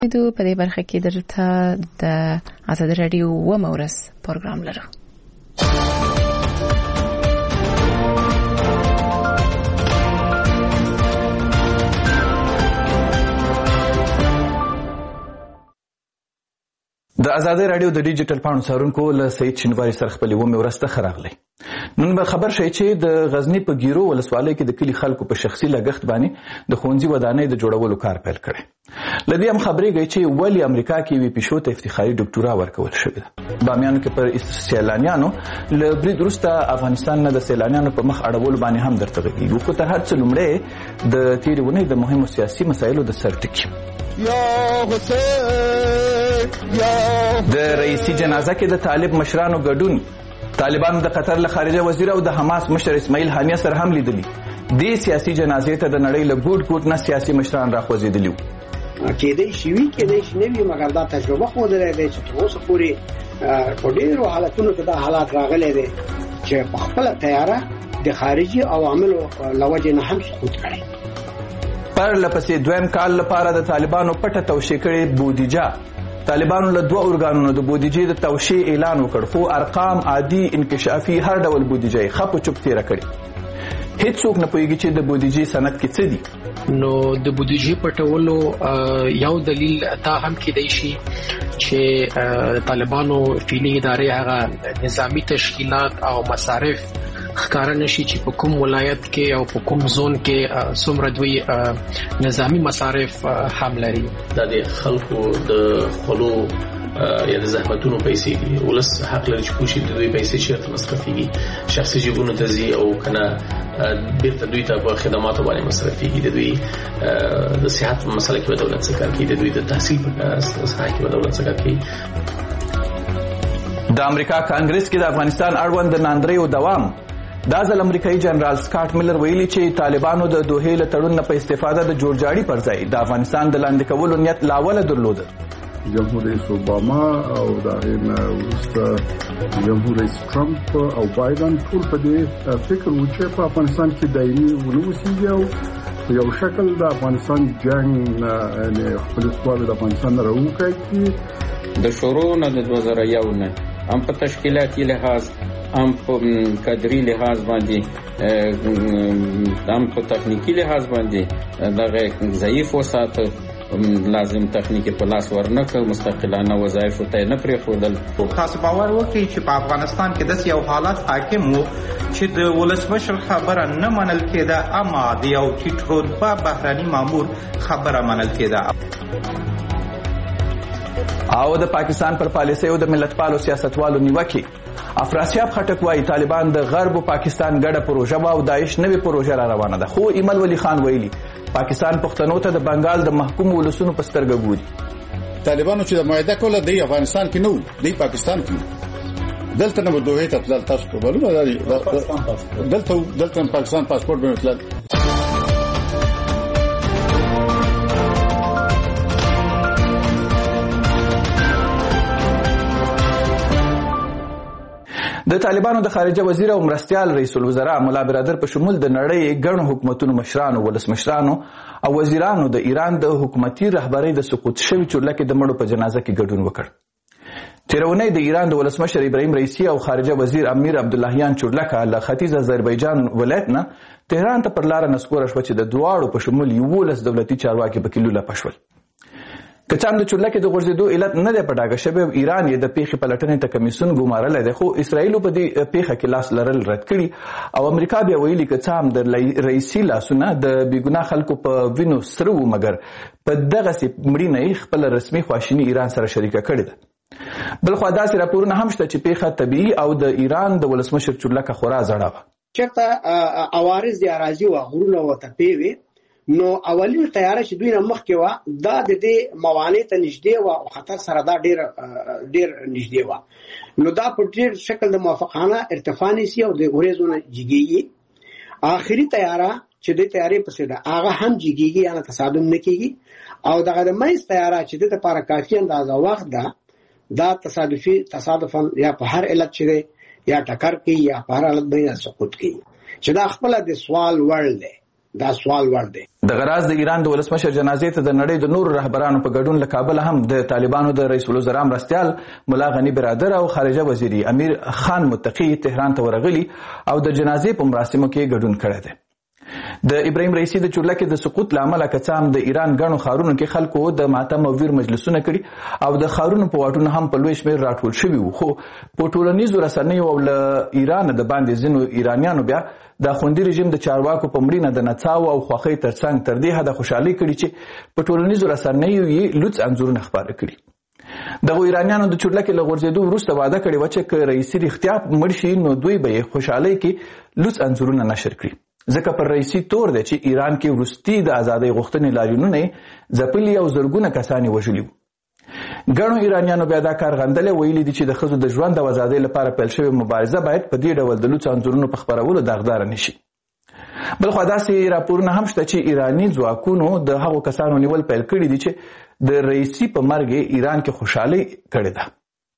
په دې برخه کې درته د آزاد رادیو و مورس پروګرام لرو. د آزادۍ رادیو د ډیجیټل پاڼو څارونکو له سید شینواري سره خپلې ومې ورسته خراغلی. نن به خبر شئ چې د غزنی په ګیرو ولسوالۍ کې د کلي خلکو په شخصي لګښت باندې د ښوونځي ودانۍ د جوړولو کار پیل کړی. له دې هم خبرېږي چې ولې امریکا کې یوې پیشو ته افتخاري ډاکټورا ورکول شوې ده. بامیانو کې پر سیلانیانو له برید وروسته افغانستان نه د سیلانیانو په مخ اړولو باندې هم درته غږیږو. خو تر هر څه لومړی د تېرې اونۍ د مهمو سیاسي مسایلو د سر ټکي. د رئیسي جنازه کې د طالب مشرانو ګډون. طالبانو د قطر له خارجه وزیر او د حماس مشر اسماعیل هانیه سره هم لیدلي. دې سیاسي جنازې ته د نړۍ له ګوټ ګوټ نه سیاسي مشران راخوځېدلي وو. کېدای شي وي کېدای شي نه وي، مګر دا تجربه ښودلی دی چې تر اوسه پورې په ډېرو حالتونو کې دا حالات راغلی دی چې په خپله تیاره د خارجي عواملو له وجې نه هم سقوط کړی. پرله پسې دویم کال لپاره د طالبانو پټه توشیح کړې بودیجه. طالبانو له 2 ارګانونو د بودیجې د توشیح اعلان وکړ، خو ارقام عادي انکشافي هر ډول بودیجه یې خپ چوپ تیره کړې. هیڅوک نه پوهیږي چې د بودیجې سند کې څه دي. نو د بودیجې پټولو یو دلیل دا هم کېدای شي چې طالبانو فعلي ادارې هغه نظامی تشکیلات او مصارف ښکاره نشي چې په کوم ولایت کې او په کوم زون کې څومره دوی نظامی مصارف هم لري. دا د خلکو د خلو یا د زحمتونو پیسې دي. ولس حق لري چې کوشي د دوی پیسې چیرته مصرفيږي، شخصي جیبونو ته ځي او کنه بیرته دوی ته په خدماتو باندې مصرفيږي. د دوی د صحت په مسله کې دولت څه کار کوي، د دوی د تحصیل په ساحه کې دولت څه کار کوي. د امریکا کانګرس کې د افغانستان اړوند د ناندریو دوام. دا ځل امریکایي جنرال سکاټ میلر ویلي چې طالبانو د دوحې له تړون نه په استفاده د جوړجاړي پر ځای د افغانستان د لاندې کولو نیت لا اوله درلوده. جمهور رئیس اوباما او د هغې نه وروسته جمهور رئیس ټرمپ او بایدن ټول په دې فکر و چې په افغانستان کې دایمي ونه اوسېږي او په یو شکل د افغانستان جنګ خپل قواوې د افغانستان نه راوکړي. د شروع نه د 2001 نه هم په تشکیلاتي لحاظ هم په کادري لحاظ باندې هم په تخنیکی لحاظ باندې دغه ضعیف وساتو، لازم تخنیکی په لاس ورنکړ، مستقلانه وظایف ته نه پرېښودل. تاسو باور وکړئ چې په افغانستان کې داسې یو حالت حاکم وو چې د ولسمشر خبره نه منل کېده، اما د یو ټیټ رتبه بهرني مامور خبره منل کېده. او د پاکستان پر پالیسیو د ملتپالو سیاستوالو نیوکې. افراسیاب خټک وايي طالبان د غرب او پاکستان ګډه پروژه او داعش نوې پروژه را روانه ده. خو ایمل ولی خان ویلي پاکستان پښتنو ته د بنگال د محکوم ولسونو په سترګه ګوري. طالبانو چې د معاهده کوله د افغانستان کې نه و، د پاکستان کې دلته نه دوه ته تل تاسو کوبلو دلته پاکستان پاسپورت به مطلب. د طالبانو د خارجه وزیر او مرستیال رئیس الوزرا مولا برادر په شمول د نړۍ ګڼو حکومتونو مشرانو، ولسمشرانو او وزیرانو د ایران د حکومتي رهبرۍ د سقوط شوي چورلکې د مړو په جنازه کې ګډون وکړ. تېره اونۍ د ایران د ولسمشر ابراهیم رئیسي او خارجه وزیر امیر عبداللهیان چورلکه له ختیځ آذربایجان ولایت نه تهران ته پر لاره نسکوره شوه چې د دواړو په شمول 11 دولتي چارواکي پکې لولپه شول. که څه هم د چورلکې د غورځېدو علت نه دی په ډاګه شوی، ایران یې د پیښې پلټنې ته کمیسیون ګمارلی دی، خو اسرائیلو په دې پیښه کې لاس لرل رد کړي او امریکا بیا ویلي که څه هم د رئیسي لاسونه د بېګناه خلکو په وینو سره وو، مګر په دغسې مړینه یې خپله رسمي خواشیني ایران سره شریکه کړې ده. بلخوا داسې راپورونه هم شته چې پیښه طبیعي او د ایران د ولسمشر چورلکه خورا زړه وه. چېرته عوارض د اراضي وه، غرونه وه، تپې وې، نو اولین تیاره چې دوی نه مخکې وه دا د دې موانع ته نږدې وه او خطر سره دا ډېر نږدې وه. نو دا په ډېر شکل د موافقانه ارتفاع نیسي او د وریځو نه جګېږي. آخري تیاره چې د تیارې پسې ده هغه هم جګېږي، یعنې تصادم نه کېږي. او دغه د منځ تیاره چې د لپاره کافي اندازه وخت ده، دا تصادفاً یا په هر علت چې دی یا ټکر کوي یا په هر حالت باندې سقوط کوي، چې دا خپله د سوال وړ دی دا سوال وړ دی. د غراز د ایران د ولسمشر جنازې ته د نړۍ د نورو رهبرانو په ګډون له کابل هم د طالبانو د رئیس الوزرا مرستیال مولا غنی برادر او خارجه وزیر امیر خان متقی تهران ته ورغلي او د جنازې په مراسمو کې ګډون کړی دی. د ابراهیم رئیسی د چورلکې د سقوط لامل کڅام د ایران غنو خارونو کې خلکو د ماتم او ویر مجلسونه کړي او د خارونو په واټونو هم په لوی شمېر راټول شوي وو، خو په ټولنیزو رسنیو او له ایران د باندې ځینو ایرانیانو بیا د خوندي رژیم د چارواکو په مړینه د نڅاو او خوښۍ ترڅنګ تر دې حده خوشحالي کړي چې په ټولنیزو رسنیو یې لوڅ انځورونه خپاره کړي. دغه ایرانیانو د چورلکې له غورځېدو وروسته واده کړې وه چې که رئیسي رښتیا مړ شي نو دوی به یې خوشحالۍ کې لوڅ انځورونه نشر کړي، ځکه پر رئیسي تور دی چې ایران کې وروستي د ازادۍ غوښتنې لاریونونه ځپلي او زرګونه کسان یې وژلي وو. ګڼو ایرانیانو بیا دا کار غندلی، ویلي دي چې د ښځو د ژوند او ازادۍ لپاره پیل شوې مبارزه باید په دې ډول د لوڅو انځورونو په خپرولو داغداره نه شي. بلخوا داسې راپورونه هم شته چې ایراني ځواکونو د هغو کسانو نیول پیل کړي دي چې د رئیسي په مرګ ایران کې خوشحالۍ کړې ده.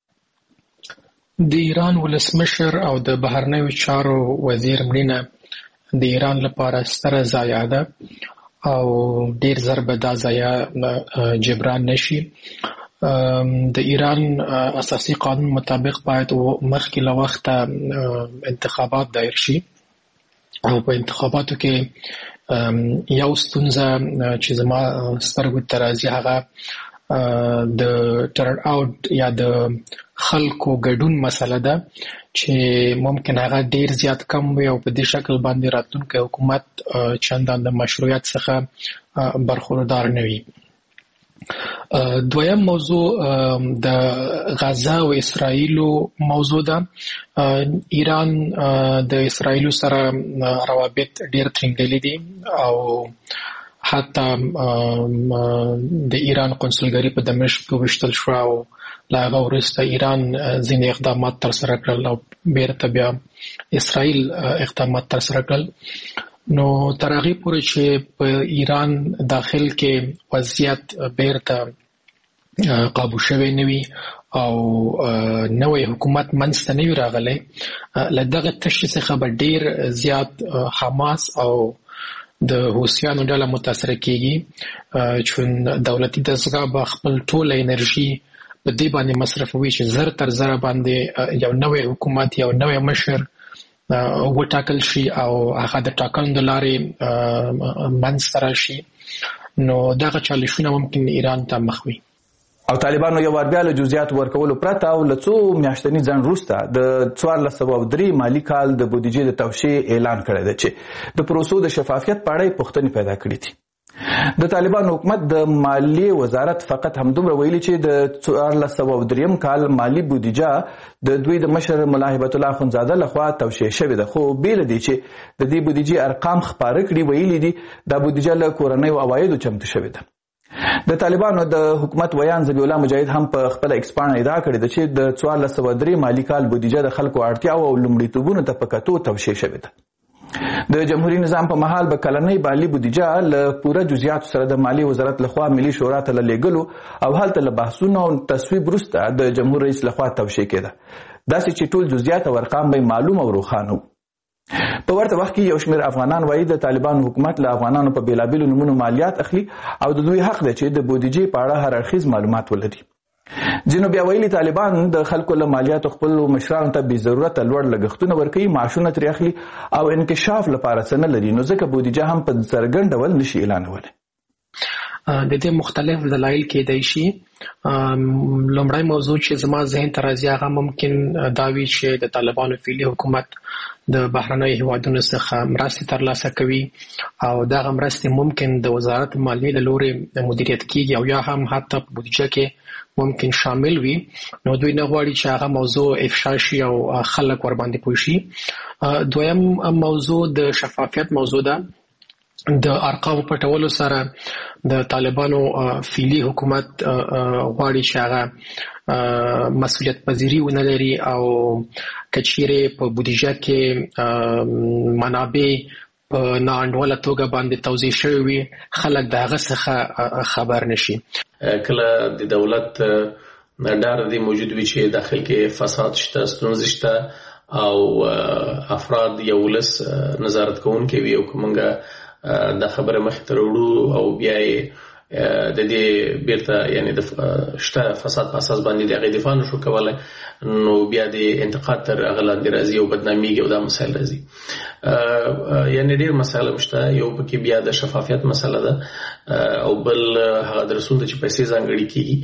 د ایران ولسمشر او د بهرنیو چارو وزیر مړینه د ایران لپاره ستره ضایعه ده او ډیر زر به دا ضایعه جبران نشي. د ایران اساسي قانون مطابق باید مخکې له وخته انتخابات دایر شي او په انتخاباتو کې یو ستونزه چې زما سترګو ته راځي هغه د ټرن آوټ یا د خلکو ګډون مسله ده چې ممکن هغه ډیر زیات کم وي او په دې شکل باندې راتلونکی حکومت چندان د مشروعیت څخه برخوردار نه وي. دویم موضوع د غزه او اسرائیلو موضوع ده. ایران د اسرائیلو سره روابط ډیر ترنګلي دي او حتی د ایران قونسلګري په دمشق کې وشتل شو او له هغه وروسته ایران ځینې اقدامات ترسره کړل او بیرته بیا اسرائیل اقدامات ترسره کړل. نو تر هغې پورې چې په ایران داخل کې وضعیت بیرته قابو شوی نه وي او نوی حکومت منځته نه وي راغلی، له دغه تشې څخه به ډیر زیات حماس او د حوثیانو ډله متاثره کیږي چې دولتي دستګاه به خپل ټوله انرژي په دې باندې مصرفوي چې زر تر زره باندې یو نوی حکومت یو نوی مشر وټاکل شي او هغه د ټاکنو د لارې منځته راشي. نو دغه چالشونه ممکن ایران ته مخ وي. او طالبانو یو وار بیا له جزئیات ورکولو پرته او له څو میاشتني ځنډ وروسته د 1403 مالي کال د بودیجې د توشیح اعلان کړی دی چې د پروسو د شفافیت په اړه پوښتنې پیدا کړې دي. د طالبانو حکومت د مالیې وزارت فقط همدومره ویلي چې د 1403 کال مالی بودیجه د دوی د مشر ملا هبت الله اخندزاده لخوا توشیح شوې ده، خو بیل دي چې د دې بودیجې ارقام خپاره کړي. ویلي دي دا بودیجه له کورنیو عوایدو چمتو شوې ده. د طالبانو د حکومت ویان ذبیح الله مجاهد هم په خپل ایکسپانه ادعا کړې ده چې د 1403 مالی کال بودیجه د خلکو اړتیاو او لومړیتوبونو ته په کتو توشیح شوې ده. د جمهوریت نظام په محل به کلنۍ مالی بودیجه له پوره جزئیاتو سره د مالی وزارت لخوا ملي شورا ته لیږلو او هلته له بحثونو او تصویب وروسته د جمهور رئیس لخوا توشیح کېده، داسې چې ټول جزئیات او ارقام به معلوم او روښانه وو. په ورته وخت کې یو شمېر افغانان وایي د طالبانو حکومت له افغانانو په بېلابېلو نومونو مالیات اخلي او د دوی حق دی چې د بودیجې په اړه هر اړخیز معلومات ولري. ځینو بیا ویلي طالبان د خلکو له مالیاتو خپلو مشرانو ته بې ضرورته لوړ لګښتونه ورکوي، معاشونه ترې اخلي او انکشاف لپاره څه نه لري، نو ځکه بودیجه هم په څرګند ډول نشي اعلانولی. د دې مختلف دلایل کېدای شي. لومړی موضوع چې زما ذهن ته راځي هغه ممکن دا وي چې د طالبانو فعلي حکومت د بهرنیو هیوادونو څخه مرستې ترلاسه کوي او دغه مرستې ممکن د وزارت مالیې له لورې مدیریت کیږي او یا هم حتی په بودیجه کې ممکن شامل وي. نو دوی نه غواړي چې هغه موضوع افشا شي او خلک ورباندې پوه شي. دویم موضوع د شفافیت موضوع ده. د ارقامو پټولو سره د طالبانو فعلي حکومت غواړي چې هغه مسؤلیت پذیری ونه لري او کچیرې په بودیجه کې منابع په ناانډوله توګه باندې توزیع شوی وي خلک د هغه څخه خبر نشي. کله د دولت ډار دی موجود وي چې داخل کې فساد شته، ستونزې شته او افراد یو ولس نظارت کوونکي وي او کومه د خبره مخ ته وړو او بیا د دې بیرته یعنی د شته فساد په اساس باندې د غي دفاع نشو کولای نو بیا د انتقاد تر غلاندې راځي او بدنامي او دا مسایل راځي یعنی ډیر مسایل مشته یو پکې بیا د شفافیت مسله ده او بل هغه درسونه چې پیسې ځانګړي کیږي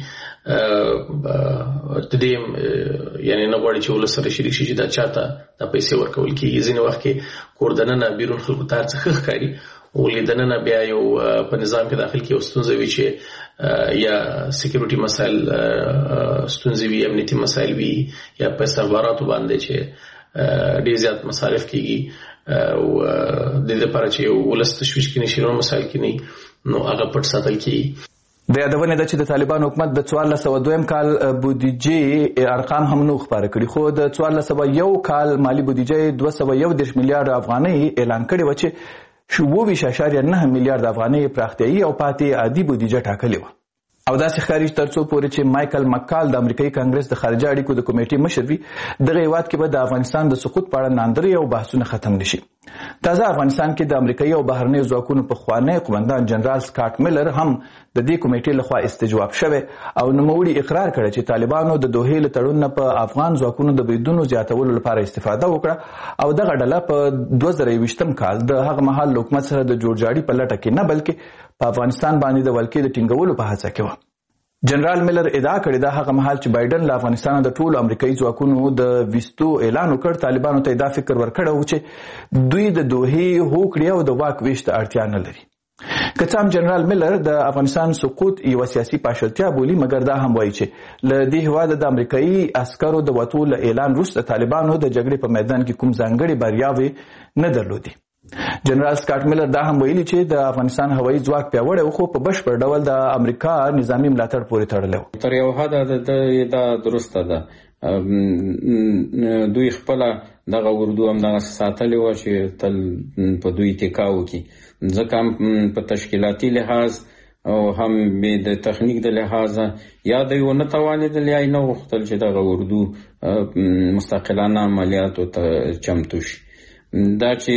د دې یعنی نه غواړي چې ولسره شریک شي چې دا چاته د پیسې ورکول کیږي ځینې وخت کې کوردنه بیرون خلکو ته څخه ښکاری ولیدنه بیا یو په نظام کې داخل کې ستونزې وي چې یا سکیورټي مسایل ستونزې وي امنیتي مسایل وي یا په سروراتو باندې چې ډېر زیات مصارف کیږي او د دې لپاره چې ولست تشویش کې نشي مسایل کې نه نو هغه پټ ساتل کیږي د یادونه ده چې د طالبان حکومت د 1402 کال بودیجې ارقام هم نو خبره کړي خو د 1401 کال مالی بودیجې 211 میلیارډ افغانۍ اعلان کړي و چې 24.9 میلیارډ افغانۍ پراختیایي او پاتې عادي بودیجه ټاکلې و او داسې ښکاري ترڅو پورې چې مایکل مکال د امریکایي کانګرس د خارجه اړیکو د کمیټې مشر وي دغه هیواد کې به د افغانستان د سقوط په اړه ناندري او بحثونه ختم نشي تازه افغانستان کې د امریکایي او بهرنیو ځواکونو پخوانی قومندان جنرال سکاټ میلر هم د دې کمیټې لخوا استجواب شوی او نوموړي اقرار کړی چې طالبانو د دوحې له تړون نه په افغان ځواکونو د بریدونو زیاتولو لپاره استفاده وکړه او دغه ډله په 2020 کال د هغه مهال حکومت سره د جوړجاړي په لټه کې نه بلکې په افغانستان باندې د ولکې د ټینګولو په هڅه کې و جنرال میلر ادعا کړې ده هغه مهال چې بایدن له افغانستان د ټولو امریکایي ځواکونو د وستو اعلان وکړ طالبانو ته دا فکر ورکړی و چې دوی د دوحې هوکړې او د واک ویش ته اړتیا نه لري که څه هم جنرال میلر د افغانستان سقوط یو سیاسي پاشلتیا بولي مګر دا هم وایي چې له دې هېواده د امریکایي عسکرو د وتو له اعلان وروسته طالبانو د جګړې په میدان کې کوم ځانګړې بریاوې نه درلودې جنرال سکاټ میلر دا هم ویلي چې د افغانستان هوایي ځواک پیاوړی و خو په بشپړ ډول د امریکا نظامي ملاتړ پورې تړلی و تر یو حده دا درسته ده دوی خپله دغه اردو هم دغه ساتلې وه چې تل په دوی ټیکا وکړي ځکه هم په تشکیلاتي لحاظ او هم د تخنیک د لحاظ یا دوی ونه توانېدل یا یې نه غوښتل چې دغه اردو مستقلانه عملیاتو ته چمتو شي دا چې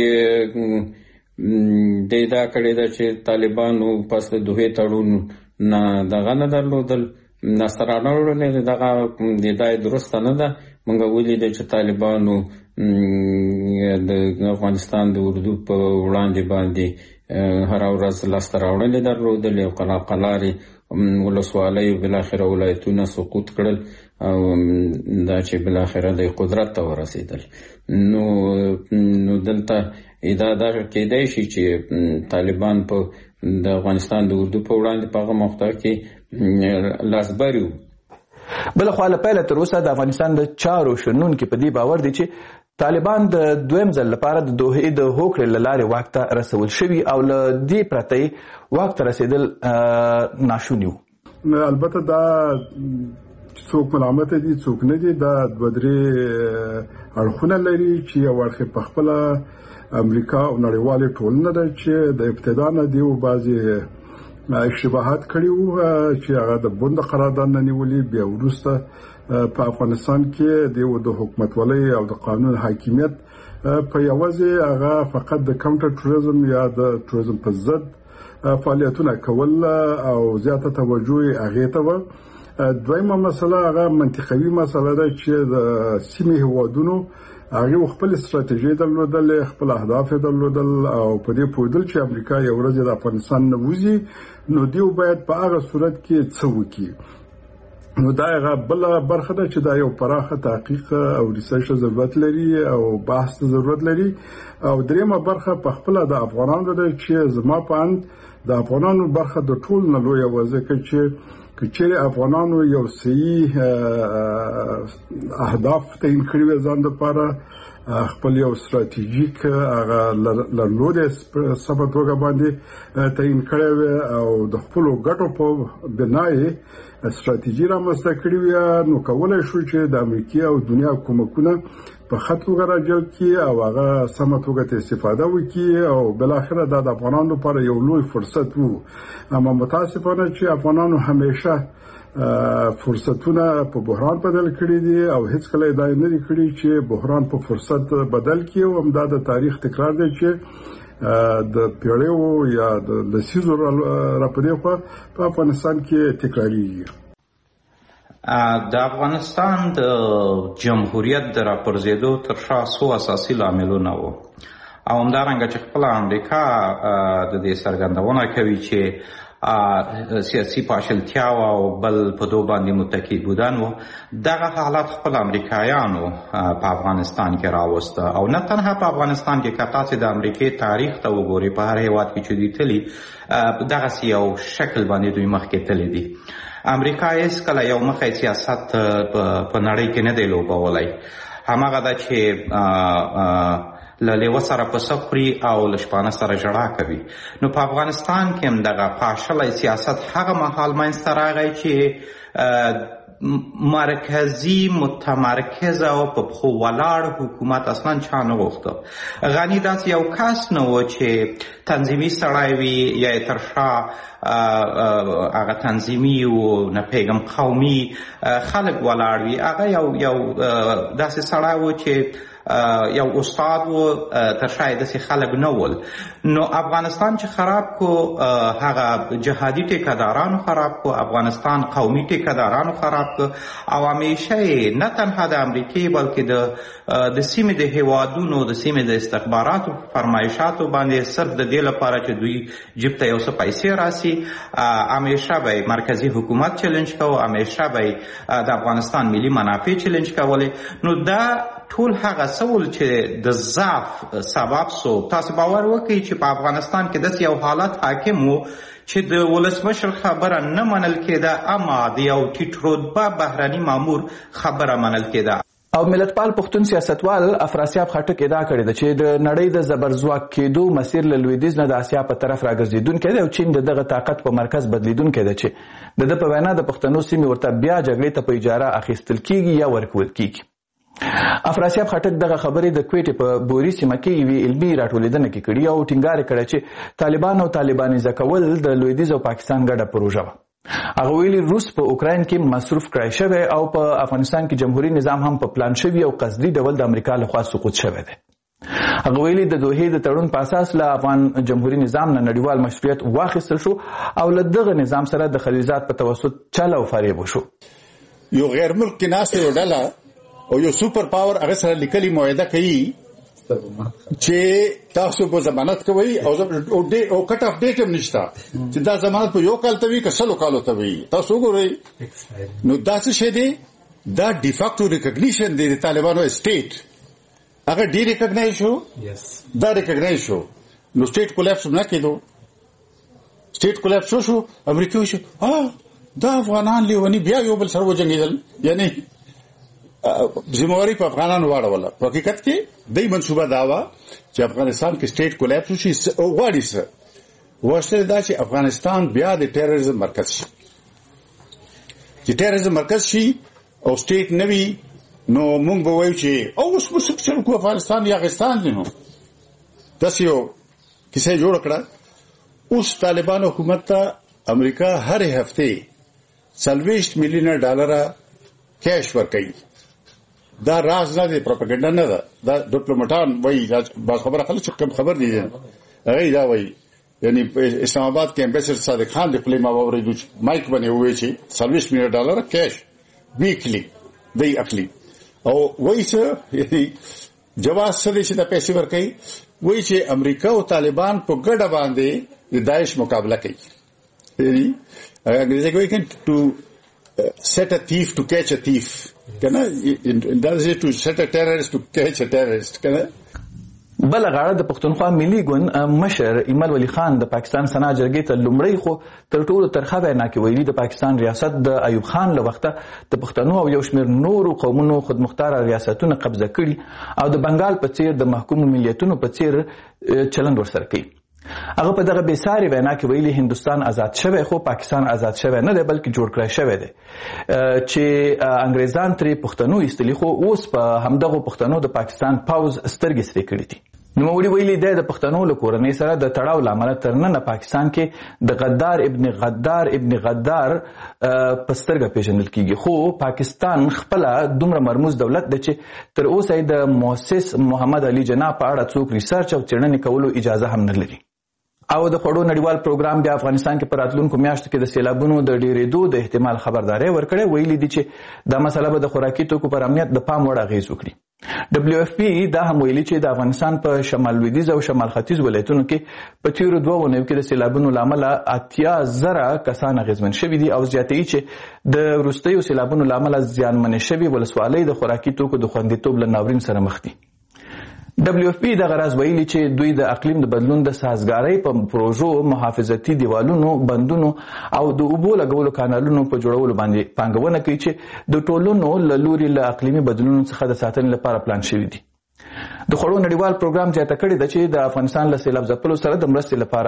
دا کړی ده چې طالبانو پس د دوحې تړون نه دغه نه درلودل نصرانه وړلې دغه دا درسته نه ده موږ ولیدل چې طالبانو د افغانستان د اردو په وړاندې باندې هر ورځ لاسته راوړنې درلودل او قلارې ولسوالۍ بالاخره ولایتونه سقوط کړل او دا چې بالاخره د قدرت ته ورسېدل نو دلته دا کېدای شي چې طالبان په د افغانستان د اردو په وړاندې په هغه موقع کې لاسبري وو بل خو له پیله تر اوسه د افغانستان د چارو شنونکي په دې باور دي چې طالبان د دویم ځل لپاره د دوحې د هوکړې له لارې واک ته رسول شوي او له دې پرته واک ته رسېدل ناشوني وو البته دا څوک ملامت دي څوک نه دي دا دوه درې اړخونه لري چې یو اړخ په خپله امریکا او نړیوالې ټولنه ده چې د ابتدا نه دیو بعضې اشتباهات کړي وو چې هغه د بند قرارداد نه نیولي بیا وروسته په افغانستان کې د حکومتولۍ او د قانون حاکمیت په یوازې هغه فقط د کاونټر ټوریزم یا د ټوریزم په ضد فعالیتونه کول او زیاته توجه هغې ته وه دویمه مسله هغه منطقوي مسله ده چې د سیمې هیوادونو هغه خپل استراتیژي درلودل خپل اهداف درلودل او په دې پوهېدل چې امریکا یو ورځ د افغانستان نه وځي نو دیو باید په هغه صورت کې څه وکړي نو دا هغه بل برخه ده چې دا یو پراخه تحقیق او ریسرچ ضرورت لري او بحث ضرورت لري او دریمه برخه په خپل د افغانانو ده چې زما په اند د افغانانو برخه د ټول نه لویه وځکه چې کچېرې افغانانو یو صحیح اهداف تعیین کړي وي ځان لپاره خپل یو ستراتیژیک هغه لرلودې سمه توګه باندې تعیین کړی وي او د خپلو ګټو په بنا یې ستراتیژي رامنځته کړې وي نو کولی شو چې د امریکا او دنیا کومکونه په ښه توګه راجلب کړي او هغه سمه توګه ته استفاده وکړي او بالاخره دا د افغانانو لپاره یو لوی فرصت و اما متاسفانه چې افغانانو همیشه فرصتونه په بحران بدل کړي دي او هیڅ کله دا نه دي کړي چې بحران په فرصت بدل کړي او همدا د تاریخ تکرار دی چې د پیړیو یا د لسیزو راپدې خوا په افغانستان کې تکراریږي. د افغانستان د جمهوریت د راپرځېدو تر شا څو اساسي لاملونه وو او همدارنګه چې خپله امریکا د دې څرګندونه کوي چې سیاسي پاشلتیا او بل په دو باندې متکی بودن و. دغه حالات خپل امریکایانو په افغانستان کې راوسته او نه تنها په افغانستان کې که تاسې د امریکې تاریخ ته وګورئ په هر هیواد کې چې دوی تلي دغسې یو شکل باندې دوی مخکې تللی دي. امریکا هیڅکله یو مخی سیاست په نړۍ کې نه دی لوبولی. هماغه ده چې له لیوه سره پسه خوري او له شپانه سره ژړا کوي. نو په افغانستان کې هم دغه پاشلی سیاست هغه مهال منځته راغی چې مرکزی متمرکز او په پښو ولاړ حکومت اصلا چا نه غوښته. غني داسې یو کس نه و چې تنظیمي سړی وي یا یې تر شا هغه تنظیمي و نه پیغم قومي خلک ولاړ وي. هغه یو داسې سړی و چې یو استاد و تر شا یې داسې خلک نه ول. نو افغانستان چې خراب کو هغه جهادي ټیکهدارانو خراب کو، افغانستان قومي ټیکهدارانو خراب کو او همیشه یې نه تنها د امریکې بلکې د سیمې د هیوادونو د سیمې د استخباراتو فرمایشاتو باندې صرف د دې لپاره چې دوی جیب ته یو څه پیسې راسي همیشه به مرکزي حکومت چلنج کوو، همیشه به د افغانستان ملي منافع چلنج کولې. نو دا ټول هغه سول چې د ضعف سبب سو. تاسو باور وکړئ چې په افغانستان کې داسې یو حالت حاکم و چې د ولسمشر خبره نه منل کېده اما د یو ټیټ رتبه بهرني مامور خبره منل کېده. او ملتپال پښتون سیاستوال افراسیاب خټک ادعا کړې ده چې د نړۍ د زبرځواک کېدو مسیر له لویدیځ نه د اسیا په طرف راګرځېدونکی دی او چین د دغه طاقت په مرکز بدلیدونکی ده چې د ده په وینا د پښتنو سیمې ورته بیا جګړې ته په اجاره اخیستل کیږي یا ورکول کیږي. افراسیاب خټک دغه خبرې د کویټې په بوري سیمه کې یوې علمي راټولېدنه کې کړي او ټینګار یې کړی چې طالبان او طالبانیزه کول د لویدیځ او پاکستان ګډه پروژه وه. هغه ویلي روس په اوکراین کې مصروف کړی شوی او په افغانستان کې جمهوریت نظام هم په پلان شوي او قصدي ډول د امریکا لخوا سقوط شوی دی. هغه ویلي د دوحې د تړون په اساس له افغان جمهوریت نظام نه نړیوال مشروعیت واخیستل شو او له دغه نظام سره د خلیلزاد په توسط چل او فریب وشو. یو غیر ملک کې ناست یو ډله او یو سوپر پاور هغه سره لیکلي معاهده کوي چې تاسو په ضمانت کوي او کټ اف ډیټ هم نشته چې دا ضمانت په یو کال ته وي که سلو کالو ته وي. تاسو وګورئ نو دا څه شی دی؟ دا ډیفاکټو ریکګنیشن دی د طالبانو سټیټ. هغه ډي ریکګنایز شو، دا ریکګنایز شو. نو سټیټ کولیپس نه کېدو. سټیټ کولیپس شو امریکا شو دا افغانان لیونی بیا یو بل سره وجنګېدل، یعنی ذمہواری په افغانانو واړوله. په حقیقت کې دای منصوبه دا وه چې افغانستان کې سټیټ کولیپس شي. غواړي څه وشته دا چې افغانستان بیا د ټیرریزم مرکز شي. چې ټیرریزم مرکز شي او سټیټ نه وي نو موږ به وایو چې اوس موږ څه کوو افغانستان یا افغانستان دی. نو داسې یو کیسه جوړ کړه. اوس طالبان حکومت ته امریکا هر هفته $40 میلیون کیش ورکوي. دا راز نه دی، پروپاګاندا نه ده. دا ډیپلوماټان وایي، بعض خبره خلک چې خبر دي هغه دا وایي. یعنی اسلام آباد کې امبیسډر صادق خان د خپل ما وریدو مایک باندې وایي چې $40 میلیون کیش ویکلی دی اخلي او وایي چې یعنی جواز څه دي چې د پیسې ورکوي. وایي چې امریکا او طالبان په ګډه باندې د داعش مقابله کوي. یعنی انګریزي کې وایي to set a thief to catch a thief. کنه دا چې to set a terrorist to catch a terrorist. کنه بل غاړه د پښتونخوا ملي ګوند مشر ایمل ولی خان د پاکستان سنا جرګې ته لومړی خو تر ټولو ترخه وینا کې ویلي د پاکستان ریاست د ایوب خان له وخته د پښتنو او یو شمېر نورو قومونو خودمختاره ریاستونه قبضه کړي او د بنګال په څیر د محکومو ملیتونو په څیر چلند ورسره کوي. هغه په دغه بېساري وینا کې ویلي هندوستان آزاد شوی خو پاکستان آزاد شوی نه دی بلکې جوړ کړی شوی دی چې انګریزان ترې پښتنو ایستلي خو اوس په همدغو پښتنو د پاکستان پوځ سترګې سرې کړي دي. نوموړي ویلي دی د پښتنو له کورنۍ سره د تړاو له امله تر ننه پاکستان کې د غدار ابن غدار په سترګه پیژندل کیږي، خو پاکستان خپله دومره مرموز دولت دی چې تر اوسه د مؤسس محمد علي جناح په اړه څوک ریسرچ او څېړنې کولو اجازه هم نه لري. او د خوړو نړیوال پروګرام بیا افغانستان کې په راتلونکو میاشتو کې د سیلابونو د ډېرېدو د احتمال خبرداری ورکړی. ویلي دي چې دا مسله به د خوراکي توکو پر امنیت د پام وړ اغېز وکړي. WFP دا هم ویلي چې د افغانستان په شمال لویدیځ او شمال ختیځ ولایتونو کې په تیرو 2 اونیو کې د سیلابونو له امله 80,000 کسان اغېزمن شوي دي او زیاتوي چې د وروستیو سیلابونو له امله زیانمنې شوي ولسوالۍ د خوراکي توکو د خوندیتوب له ناورین سره مخ دي. WFP دغه راز ویلي چې دوی د اقلیم د بدلون د سازګارۍ په پروژو، محافظتي دیوالونو، بندونو او د اوبو لګولو کانالونو په جوړولو باندې پانګونه کوي چې د ټولنو له لوري له اقلیمي بدلونونو څخه د ساتنې لپاره پلان شوي دي. د خوړو نړیوال پروګرام زیاته کړې ده چې د افغانستان له سیلاب ځپلو سره د مرستې لپاره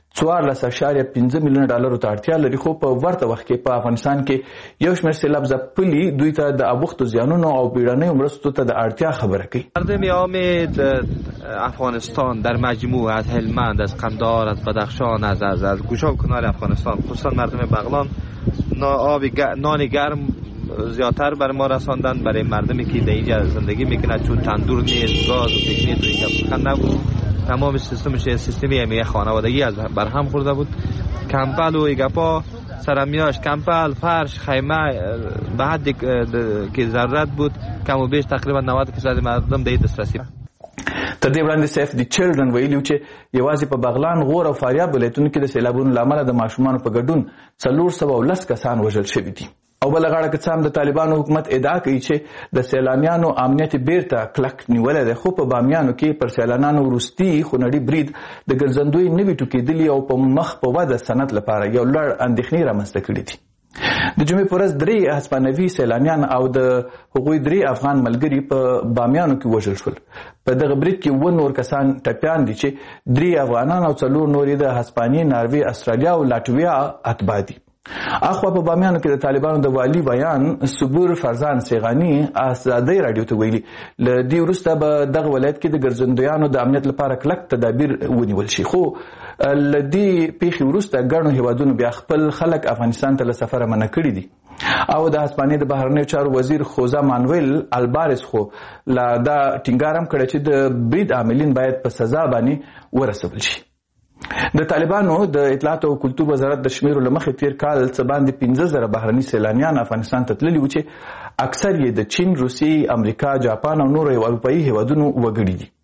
14.5 میلیونه ډالرو ته اړتیا لري، خو په ورته وخت کې په افغانستان کې یو شمېر سیلاب ځپلي دوی ته د اوښتو زیانونو او بیړنیو مرستو ته د اړتیا خبره کوي. مردم عام افغانستان در مجموع از هلمند، از قندهار، از بدخشان، از گوشه و کنار افغانستان، خصوصا مردم بغلان نان گرم زیادتر برای ما رساندن، برای مردمی که در اینجا زندگی میکنن، چون تندور نیست، گاز و پیکنیک و اینجا نبود. تمام سیستمی خانوادگی از برهم خورده بود. کمپل و ایگپا، سرمیاش، کمپل، فرش، خیمه به حدی که ضرورت بود کم و بیش تقریبا 90% مردم در دسترسی. تر دې وړاندې سیف دی چلډرن ویلي چې یوازې په بغلان، غور او فاریاب ولایتونو کې د سیلابونو له امله د ماشومانو په ګډون 410 کسان وژل شوي دي. او بله غاړه که څه هم د طالبانو حکومت ادعا کوي چې د سیلانیانو امنیت بیرته کلک نیولی دی، خو په بامیانو کې پر سیلانیانو وروستي خونړي برید د ګرځندوی نوي ټوکېدلي او په مخ په وده صنعت لپاره یو لوړ اندېښنې رامنځته کړي دي. د جمعې په ورځ 3 هسپانوي سیلانیان او د هغوی 3 افغان ملګري په بامیانو کې وژل شول. په دغه برید کې 9 نور کسان ټپیان دي چې 3 افغانان او 4 نور د هسپانیې، ناروې، استرالیا او لاتویا اتباع دي. اخوا په بامیانو کې د طالبانو د والی بیان صبور فرزان سیغانی آزادۍ رادیو ته ویلي له دې وروسته به دغه ولایت کې د ګرځندویانو د امنیت لپاره کلک تدابیر ونیول شي، خو له دې پیښې وروسته ګڼو هیوادونو بیا خپل خلک افغانستان ته له سفره منع کړي دي. او د هسپانیې د بهرنیو چارو وزیر خوزا مانویل البارس خو لا دا ټینګار هم کړی چې د برید عاملین باید په سزا باندې ورسول شي. د طالبانو د اطلاعات او کلتور وزارت د شمیرو له مخې تیر کال څه باندې 15,000 بهرني سیلانیان افغانستان ته تللي وو چې اکثر یې د چین، روسیې، امریکا، جاپان او نورو اروپایي هیوادونو وګړي دي.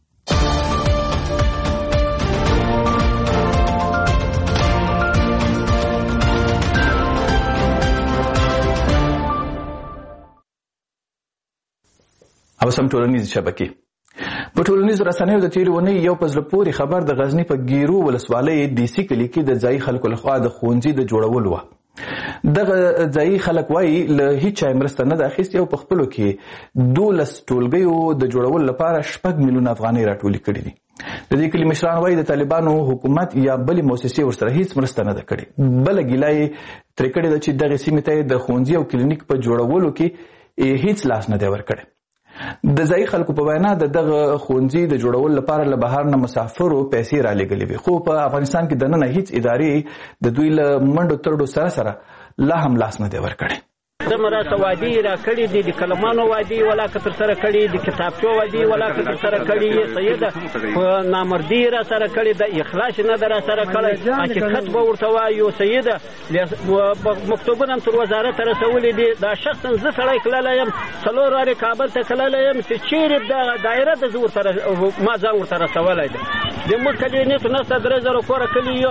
او سم ټولنیز شبکې په ټولنیزو رسنیو د تېرې اونۍ یو په زړه پورې خبر د غزني په ګیرو ولسوالۍ ډیسي کلي کې د ځایي خلکو لخوا د ښوونځي د جوړولو وه. دغه ځایي خلک وایي له هیچ چا مرسته نه ده اخیستې او په خپلو کې 12 ټولګیو د جوړولو لپاره 6 میلیونه افغانۍ راټولې کړي دي. د دې کلي مشران وایي د طالبانو حکومت یا بلې مؤسسې ورسره هیڅ مرسته نه ده کړې. بله ګیله یې ترې کړې ده چې دغې سیمې ته د ښوونځي او کلینیک په جوړولو کې هیڅ لاس نه دی ورکړی. د ځایي خلکو په وینا د دغه ښوونځي د جوړولو لپاره له بهر نه مسافرو پیسې رالېږلې وې، خو په افغانستان کې دننه هیڅ ادارې د دوی له منډو ترډو سره لا هم لاس نه دی ورکړی. دمه راته وعدې راکړي دي، د کلمانو وعدې ولا که تر سره کړي، د کتابچو وعدې ولا که تر سره کړي، سیده نامردي را سره کړي، د اخلاص نه در سره کړي، حقیقت به ورته وایو. سیده مکتوبونه تر وزارت رسولې دي. دا شخصا زه سړی کللی یم، 4 وارې کابل ته کللی یم چې چیرې د دایره د ما ځان ورته رسولی دی. د موږ کلینیک نسته 3,000 کوره کلي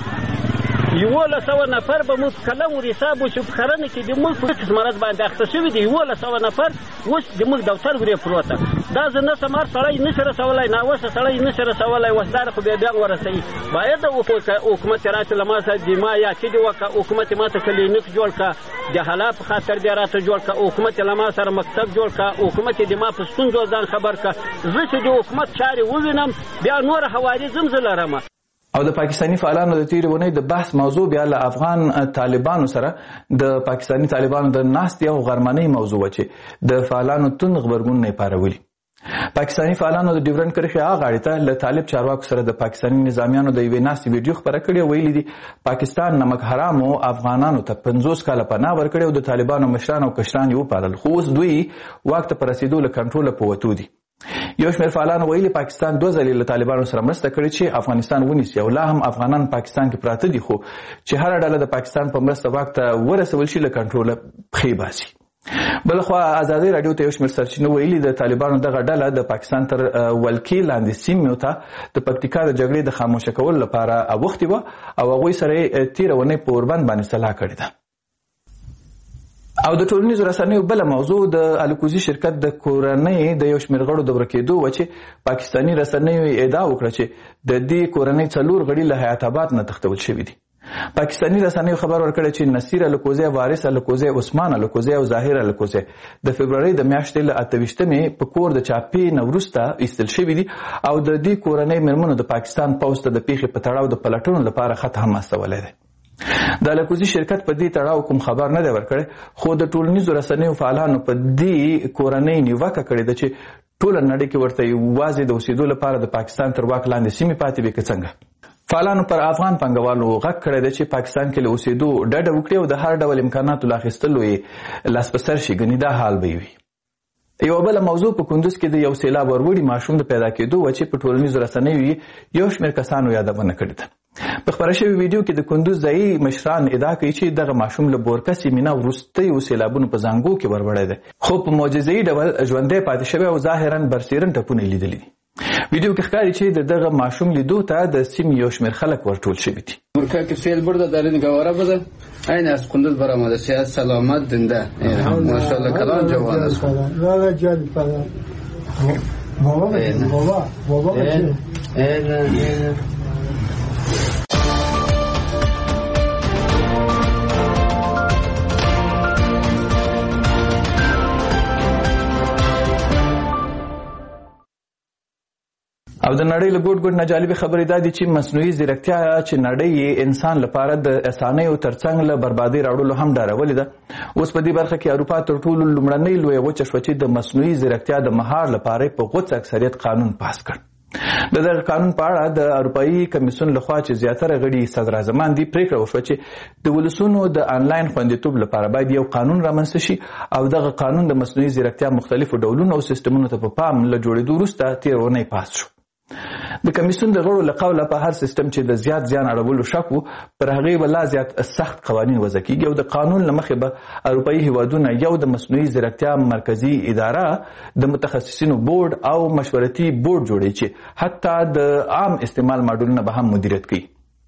1100 نفر به موږ کلم ور حساب وشو په خرنه کې د موږ په مرض باندې اخته شوي دي. 1100 نفر اوس د موږ دفتر ورې پروته. دا زه نه سمار سړی نشي رسولی، ناوسه سړی نشي رسولی، وسدار خو بیا ورسوي. باید حکومت راته له ما سره د ما یا چې دې وکړه، حکومت ما ته کلینیک جوړ کړه، د حالات په خاطر دې راته جوړ کړه، حکومت له ما سره مکتب جوړ کړه، حکومت د ما په ستونزو ځان خبر کړه. زه چې د حکومت چارې ووینم بیا نور حوالې زه لرم. او د پاکستاني فعالانو د تېرې اونۍ د بحث موضوع بیا له افغان طالبانو سره د پاکستاني طالبانو د ناستې او غرمنۍ موضوع وه چې د فعالانو توند غبرګونونه یې پارولي. پاکستاني فعالانو د ډیورنډ کرښې غاړې ته له طالب چارواکو سره د پاکستاني نظامیانو د یوې ناستې ویډیو خپره کړې او ویلي دي پاکستان نمک حرامو افغانانو ته 50 کاله پناه ورکړې او د طالبانو مشران او کشران یې وپالل، خو اوس دوی واک ته په رسېدو له کنټروله په وتو دي. یو شمېر فعالانو ویلي پاکستان 2 ځلې له طالبانو سره مرسته کړې چې افغانستان ونیسي او لا هم افغانان پاکستان کې پراته دي، خو چې هره ډله د پاکستان په مرسته واک ته ورسول شي له کنټروله پښې باسي. بلخوا ازادي رادیو ته یو شمېر سرچینو ویلي د طالبانو دغه ډله د پاکستان تر ولکې لاندې سیمو ته د پکتیکا د جګړې د خاموشه کولو لپاره اوښتې وه او هغوی سره یې تېره اونۍ په اوربند باندې سلا کړې ده. او د ټولنیزو رسنیو بله موضوع د الکوزي شرکت د کورنۍ د یو شمېر غړو د ورکېدو وه چې پاکستاني رسنیو ادعا وکړه چې د دې کورنۍ 4 غړي له حیات آباد نه تښتول شوي دي. پاکستاني رسنیو خبر ورکړی چې نصیر الکوزی، وارث الکوزی، عثمان الکوزی او ظاهر الکوزی د فبرورۍ د میاشتې له 28مې په کور د چاپې نه وروسته ایستل شوي دي او د دې کورنۍ مېرمنو د پاکستان پوځ ته د پیښې په تړاو د پلټنو لپاره خط هم استولی دی. د الکوزي شرکت په دې تړاو کوم خبر نه دی ورکړی، خو د ټولنیزو رسنیو فعالانو په دې کورنۍ نیوکه کړې ده چې ټوله نړۍ کې ورته یوازې د اوسېدو لپاره د پاکستان تر واک لاندې سیمې پاتې وي که څنګه. فعالانو پر افغان پانګوالو غږ کړی دی چې پاکستان کې له اوسېدو ډډه وکړي او د هر ډول امکاناتو له اخیستلو یې لاس په سر شي، ګنې دا حال به وي. یوه بله موضوع په کندوز کې د یو سیلاب وروړي ماشوم د پیدا کېدو وه چې په ټولنیزو رسنیو یې یو شمېر کسانو یادونه کړې ده. په خپره شوې ویډیو کې د کندوز ځایي مشران ادعا کوي چې دغه ماشوم له بورکه سیمې نه وروستیو سیلابونو په زانګو کې وروړی دی، خو په معجزه‌ایي ډول ژوندی پاتې شوی او ظاهرا برسېرن ټپونه یې لیدلي دي. ویډیو کې ښکاري چې د دغه ماشوم لیدو ته د سیمې یو شمېر خلک ورټول شوي دي. Burka sel burada darin gavara bada. Aynı az kunduz baramada siyasi selamat dinde. Maşallah kalan cavanız. Valla gel falan. Baba baba baba. Evet. او د نړۍ له ګوټ ګوټ نه جالبې خبرې دا دي چې مصنوعي ځیرکتیا چې نړۍ انسان لپاره د اسانیو ترڅنګ له بربادۍ راوړلو هم ډارولې ده. اوس په دې برخه کې اروپا تر ټولو لومړنۍ لویه وچه شوه چې د مصنوعي ځیرکتیا د مهار لپاره په غوڅ اکثریت قانون پاس کړ. د دغه قانون په اړه د اروپایي کمیسیون لخوا چې زیاتره غړي صدراعظمان دي پریکړه وشوه چې د ولسونو د آنلاین خوندیتوب لپاره باید یو قانون رامنځته شي او دغه قانون د مصنوعي ځیرکتیا مختلفو ډولونو او سیستمونو ته په پام له جوړېدو وروسته تېره اونۍ پاس شو. د کمیسیون د غړو له قوله په هر سیستم چې د زیات زیان اړولو شک و پر هغې به لا زیات سخت قوانین وضع کېږي او د قانون له مخې به اروپایي هیوادونه یو د مصنوعي ځیرکتیا مرکزي اداره د متخصصینو بورډ او مشورتي بورډ جوړوي چې حتی د عام استعمال ماډلونه به هم مدیریت کوي.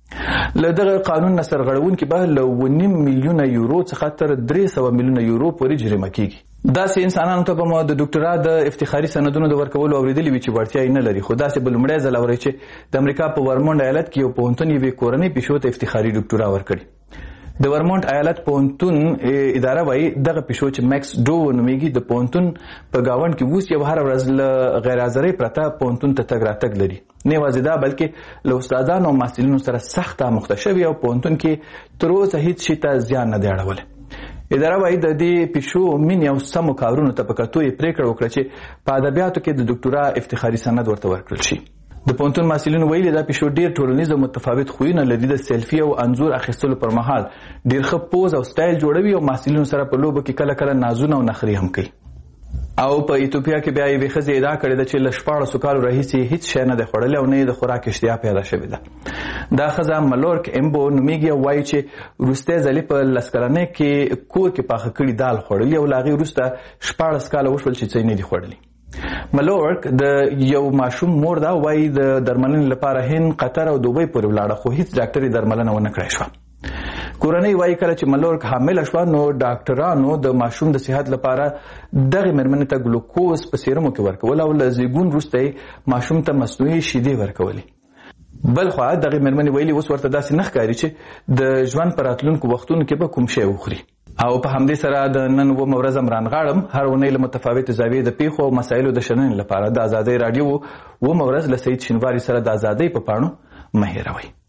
له دغه قانون نه سرغړونکي به له 9 میلیونه یورو څخه تر 300 میلیونه یورو پورې جریمه کېږي. داسې انسانانو ته به مو د ډاکټرا د افتخاري سندونو د ورکولو اورېدلي وي چې وړتیا یې نه لري، خو داسې به لومړی ځل اورئ چې د امریکا په ورمونډ ایالت کې یو پوهنتون یوې کورنۍ پیشو ته افتخاري ډاکټرا ورکړي. د ورمونټ ایالت پوهنتون اداره وایي دغه پیشو چې میکس ډو نومیږي د پوهنتون په ګاونډ کې اوس یو هره ورځ له غیر حاضرۍ پرته پوهنتون ته تګ راتګ لري. نه یوازې دا بلکې له استادانو او محصلینو سره سخت آموخته شوي او پوهنتون کې تر اوسه هیڅ شي ته زیان نه دی اړولی. اداره وایي د دې پیشو مینې او سمو کارونو ته په کتو یې پریکړه وکړه چې په ادبیاتو کې د ډاکټرا افتخاري سند ورته ورکړل شي. د پوهنتون محصلینو ویلي دا پیشو ډېر ټولنیز او متفاوت خویونه لري. د سیلفي او انځور اخیستلو پر مهال ډېر ښه پوز او سټایل جوړوي او محصلینو سره په لوبو کې کله کله نازونه او نخرې هم کوي. او په ایتوپیا کې بیا یوې ښځې ادعا کړې ده چې له 14 کالو راهیسې هیڅ شی نه دی خوړلی او نه یې د خوراک اشتها پیدا شوې ده. دا ښځه ملورک امبو نومیږي او وایي چې وروستی ځلې په 10 کلنۍ کې کور کې پاخه کړي دال خوړلي او له هغې وروسته 14 کاله وشول چې څه یې نه دي خوړلي. ملورک د یو ماشوم مور ده، وایي د درملنې لپاره هند، قطر او دوبۍ پورې ولاړه خو هیڅ ډاکټر یې درملنه ونه کړی شوه. کورنۍ وایي کله چې ملورک حامله شوه نو ډاکټرانو د ماشوم د صحت لپاره دغې مېرمنې ته ګلوکوز په سیرمو کې ورکول او له زیږون وروسته یې ماشوم ته مصنوعي شیدې ورکولې. بلخوا دغې مېرمنې ویلي اوس ورته داسې نه ښکاري چې د ژوند په راتلونکو وختونو کې به کوم شی وخوري. او په همدې سره د نن 9 ورځ رانغاړم هر اونۍ له متفاوتې زاویې د پیښو او مسایلو د شننې لپاره د ازادۍ راډیو 9 ورځ له سید شینواري سره د ازادۍ په پاڼو مه هېروئ.